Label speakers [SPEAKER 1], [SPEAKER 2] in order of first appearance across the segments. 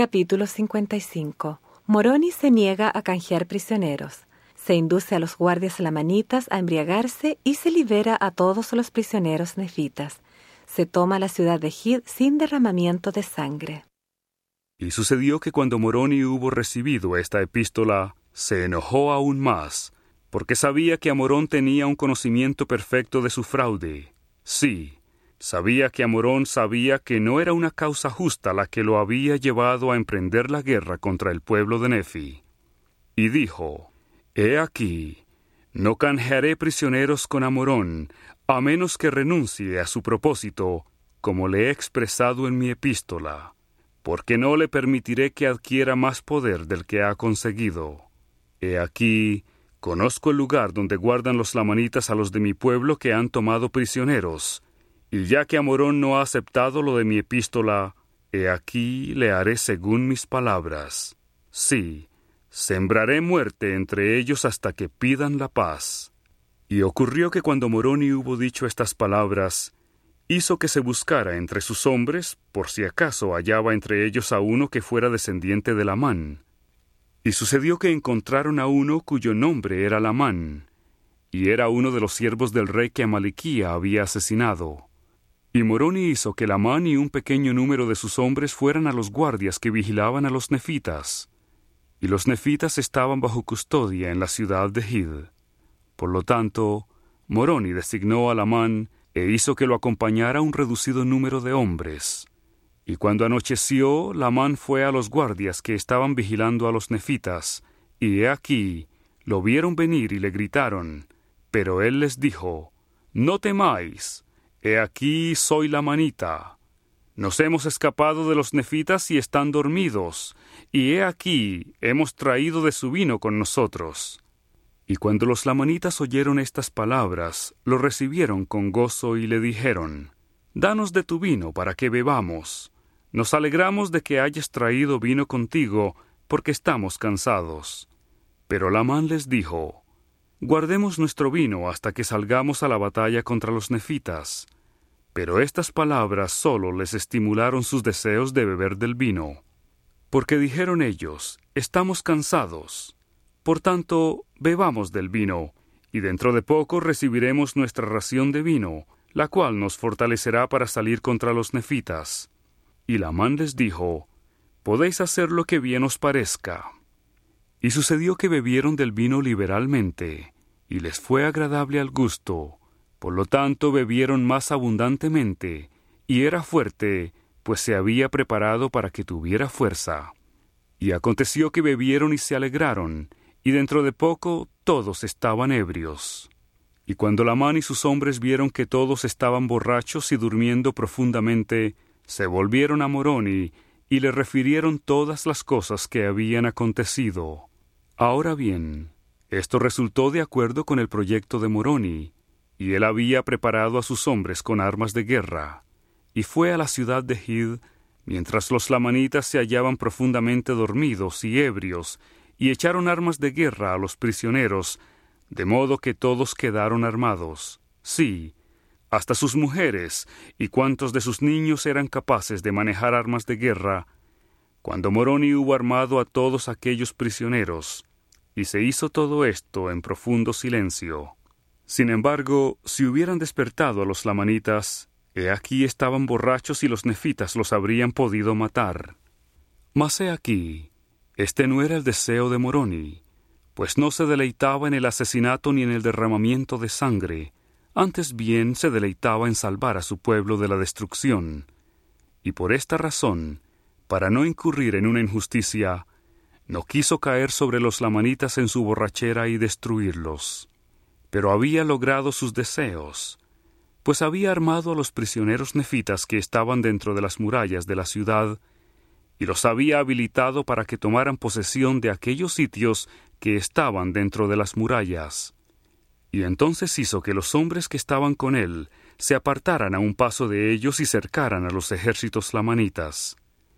[SPEAKER 1] Capítulo 55. Moroni se niega a canjear prisioneros. Se induce a los guardias lamanitas a embriagarse y se libera a todos los prisioneros nefitas. Se toma la ciudad de Hid sin derramamiento de sangre.
[SPEAKER 2] Y sucedió que cuando Moroni hubo recibido esta epístola, se enojó aún más, porque sabía que Amorón tenía un conocimiento perfecto de su fraude. Sí, sabía que Amorón sabía que no era una causa justa la que lo había llevado a emprender la guerra contra el pueblo de Nefi. Y dijo: He aquí, no canjearé prisioneros con Amorón, a menos que renuncie a su propósito, como le he expresado en mi epístola, porque no le permitiré que adquiera más poder del que ha conseguido. He aquí, conozco el lugar donde guardan los lamanitas a los de mi pueblo que han tomado prisioneros, y ya que Amorón no ha aceptado lo de mi epístola, he aquí le haré según mis palabras. Sí, sembraré muerte entre ellos hasta que pidan la paz. Y ocurrió que cuando Moroni hubo dicho estas palabras, hizo que se buscara entre sus hombres, por si acaso hallaba entre ellos a uno que fuera descendiente de Lamán. Y sucedió que encontraron a uno cuyo nombre era Lamán, y era uno de los siervos del rey que Amaliquía había asesinado. Y Moroni hizo que Lamán y un pequeño número de sus hombres fueran a los guardias que vigilaban a los nefitas. Y los nefitas estaban bajo custodia en la ciudad de Hid. Por lo tanto, Moroni designó a Lamán e hizo que lo acompañara un reducido número de hombres. Y cuando anocheció, Lamán fue a los guardias que estaban vigilando a los nefitas, y he aquí, lo vieron venir y le gritaron, pero él les dijo: No temáis, he aquí soy lamanita. Nos hemos escapado de los nefitas y están dormidos, y he aquí hemos traído de su vino con nosotros. Y cuando los lamanitas oyeron estas palabras, lo recibieron con gozo y le dijeron: Danos de tu vino para que bebamos. Nos alegramos de que hayas traído vino contigo, porque estamos cansados. Pero Lamán les dijo: Guardemos nuestro vino hasta que salgamos a la batalla contra los nefitas. Pero estas palabras solo les estimularon sus deseos de beber del vino. Porque dijeron ellos: Estamos cansados. Por tanto, bebamos del vino, y dentro de poco recibiremos nuestra ración de vino, la cual nos fortalecerá para salir contra los nefitas. Y Lamán les dijo: Podéis hacer lo que bien os parezca. Y sucedió que bebieron del vino liberalmente, y les fue agradable al gusto. Por lo tanto bebieron más abundantemente, y era fuerte, pues se había preparado para que tuviera fuerza. Y aconteció que bebieron y se alegraron, y dentro de poco todos estaban ebrios. Y cuando Lamán y sus hombres vieron que todos estaban borrachos y durmiendo profundamente, se volvieron a Moroni y le refirieron todas las cosas que habían acontecido. Ahora bien, esto resultó de acuerdo con el proyecto de Moroni, y él había preparado a sus hombres con armas de guerra, y fue a la ciudad de Hid, mientras los lamanitas se hallaban profundamente dormidos y ebrios, y echaron armas de guerra a los prisioneros, de modo que todos quedaron armados. Sí, hasta sus mujeres y cuantos de sus niños eran capaces de manejar armas de guerra, cuando Moroni hubo armado a todos aquellos prisioneros, y se hizo todo esto en profundo silencio. Sin embargo, si hubieran despertado a los lamanitas, he aquí estaban borrachos y los nefitas los habrían podido matar. Mas he aquí, este no era el deseo de Moroni, pues no se deleitaba en el asesinato ni en el derramamiento de sangre, antes bien se deleitaba en salvar a su pueblo de la destrucción. Y por esta razón, para no incurrir en una injusticia, no quiso caer sobre los lamanitas en su borrachera y destruirlos. Pero había logrado sus deseos, pues había armado a los prisioneros nefitas que estaban dentro de las murallas de la ciudad, y los había habilitado para que tomaran posesión de aquellos sitios que estaban dentro de las murallas. Y entonces hizo que los hombres que estaban con él se apartaran a un paso de ellos y cercaran a los ejércitos lamanitas.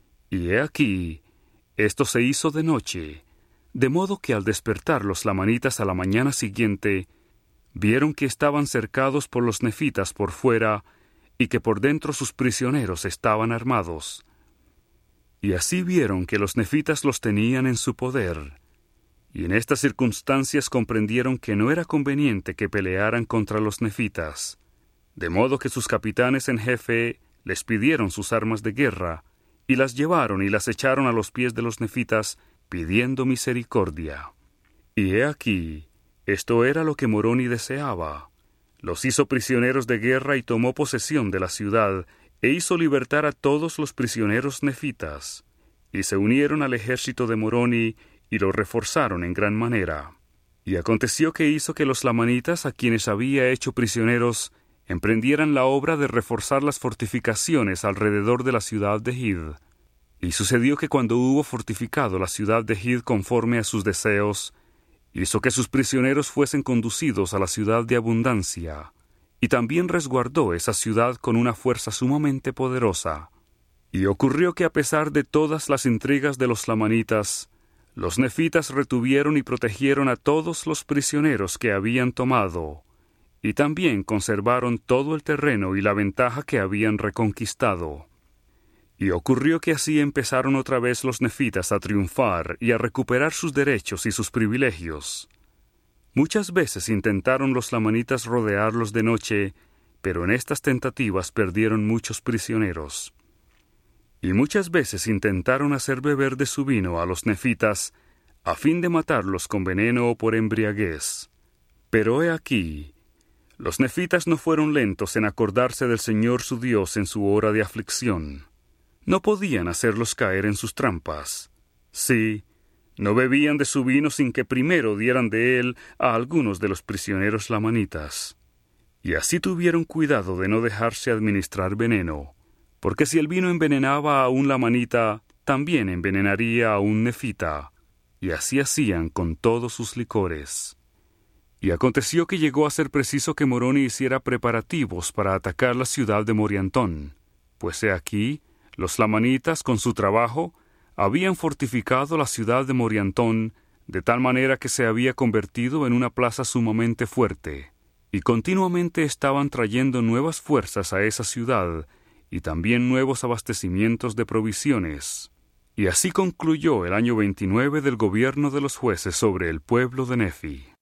[SPEAKER 2] Y he aquí, esto se hizo de noche, de modo que al despertar los lamanitas a la mañana siguiente, vieron que estaban cercados por los nefitas por fuera, y que por dentro sus prisioneros estaban armados. Y así vieron que los nefitas los tenían en su poder. Y en estas circunstancias comprendieron que no era conveniente que pelearan contra los nefitas, de modo que sus capitanes en jefe les pidieron sus armas de guerra, y las llevaron y las echaron a los pies de los nefitas, pidiendo misericordia. Y he aquí, esto era lo que Moroni deseaba. Los hizo prisioneros de guerra y tomó posesión de la ciudad, e hizo libertar a todos los prisioneros nefitas. Y se unieron al ejército de Moroni, y lo reforzaron en gran manera. Y aconteció que hizo que los lamanitas, a quienes había hecho prisioneros, emprendieran la obra de reforzar las fortificaciones alrededor de la ciudad de Hid. Y sucedió que cuando hubo fortificado la ciudad de Hid conforme a sus deseos, hizo que sus prisioneros fuesen conducidos a la ciudad de abundancia, y también resguardó esa ciudad con una fuerza sumamente poderosa. Y ocurrió que a pesar de todas las intrigas de los lamanitas, los nefitas retuvieron y protegieron a todos los prisioneros que habían tomado, y también conservaron todo el terreno y la ventaja que habían reconquistado. Y ocurrió que así empezaron otra vez los nefitas a triunfar y a recuperar sus derechos y sus privilegios. Muchas veces intentaron los lamanitas rodearlos de noche, pero en estas tentativas perdieron muchos prisioneros. Y muchas veces intentaron hacer beber de su vino a los nefitas, a fin de matarlos con veneno o por embriaguez. Pero he aquí, los nefitas no fueron lentos en acordarse del Señor su Dios en su hora de aflicción. No podían hacerlos caer en sus trampas. Sí, no bebían de su vino sin que primero dieran de él a algunos de los prisioneros lamanitas. Y así tuvieron cuidado de no dejarse administrar veneno, porque si el vino envenenaba a un lamanita, también envenenaría a un nefita, y así hacían con todos sus licores. Y aconteció que llegó a ser preciso que Moroni hiciera preparativos para atacar la ciudad de Moriantón, pues he aquí, los lamanitas, con su trabajo, habían fortificado la ciudad de Moriantón, de tal manera que se había convertido en una plaza sumamente fuerte, y continuamente estaban trayendo nuevas fuerzas a esa ciudad, y también nuevos abastecimientos de provisiones. Y así concluyó el año 29 del gobierno de los jueces sobre el pueblo de Nefi.